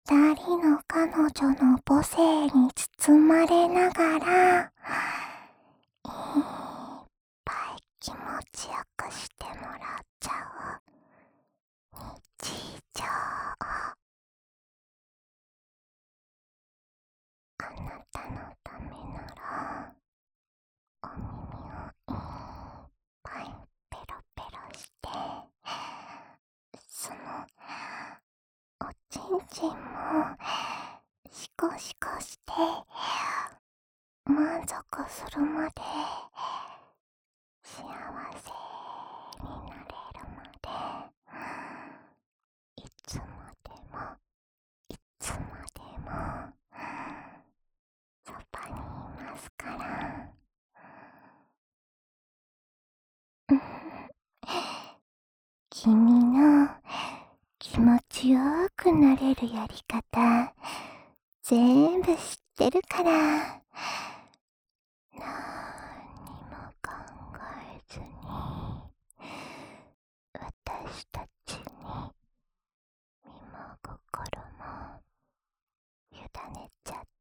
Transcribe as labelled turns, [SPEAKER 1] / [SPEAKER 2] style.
[SPEAKER 1] 二人の彼女の母性に包まれながら、いっぱい気持ちよくしてもらっちゃう日常。あなたのためなら、お耳をいっぱいペロペロして、そのおちんちんもシコシコして満足するまで、幸せになれるまで、いつまでもいつまでもそばにいますから。君の気持ちよくなれるやり方全部知ってるから、何にも考えずに私たちに身も心も委ねちゃっ